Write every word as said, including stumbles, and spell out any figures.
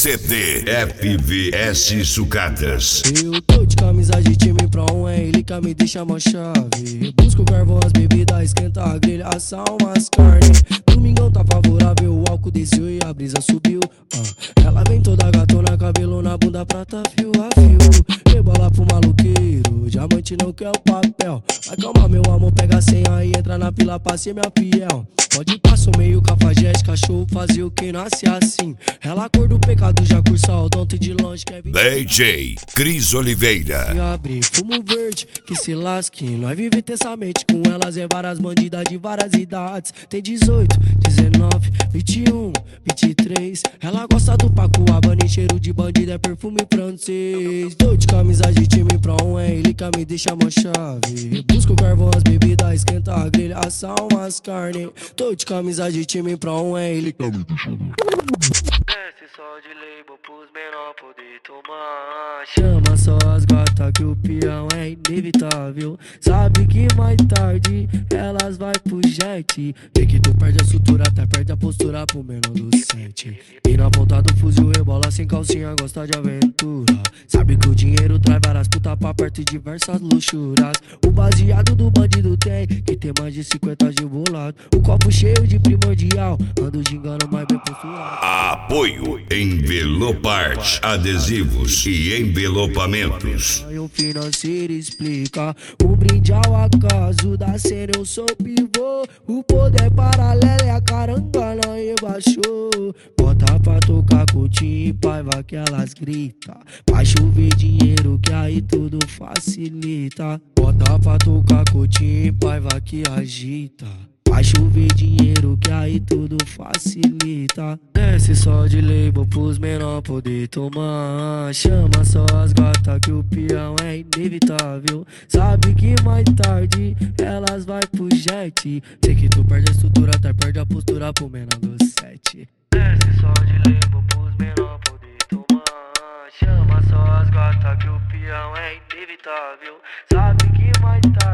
C D F V S Sucatas. Eu tô de camisa de time pra um L que me deixa uma chave. Busco carvão, as bebidas, esquenta a grelha, assar umas carne. Domingão tá favorável, o álcool desceu e a brisa subiu. ah. Ela vem toda gatona, cabelo na bunda, prata fio a fio. Rebola pro maluqueiro, diamante não quer o papel. Mas calma meu amor, pega a senha e entra na fila pra ser minha fiel. Pode passar meio cafajeste, cachorro fazer o que nasce assim. Ela a cor do pecado, já cursa o odonto e de longe quer vir. D J Cris Oliveira. Se abre fumo verde, que se lasque. Nós vive intensamente com elas, é várias bandidas de várias idades. Tem dezoito, dezenove, vinte e um, vinte e três. Ela gosta do Paco Rabanne, cheiro de bandido é perfume francês. Tô de camisa de time pra um L que me deixa uma chave. Busco carvão, as bebidas, esquenta a grelha, assar umas carne. Tô de camisa de time pra um L que me deixa uma chave. Desce só de label pros menor poder tomar. Chama só as gatas que o peão é inevitável. Sabe que mais tarde elas vai pro jet. Vê que tu perde a sutura, até perde a postura pro menor do sete. E na ponta do fuzil rebola sem calcinha, gosta de aventura. Sabe que o dinheiro traz várias putas pra perto e diversas luxuras. O baseado do bandido tem, que tem mais de cinquenta de bolado. O copo cheio de primordial, ando gingando mais bem posturado. Apoio Envelopart, adesivos e envelopamentos. O financeiro explica o brinde ao acaso da cena, eu sou pivô. O poder paralelo é a carangana rebaixou. Bota pra tocar coutinho e paiva que elas grita. Pra chover dinheiro que aí tudo facilita. Bota pra tocar coutinho e paiva que agita. Vai chover dinheiro que aí tudo facilita. Desce só de label pros menor poder tomar. Chama só as gatas que o peão é inevitável. Sabe que mais tarde elas vai pro jet. Sei que tu perde a estrutura, até perde a postura pro menor do sete. Desce só de label pros menor poder tomar. Chama só as gatas que o peão é inevitável. Sabe que mais tarde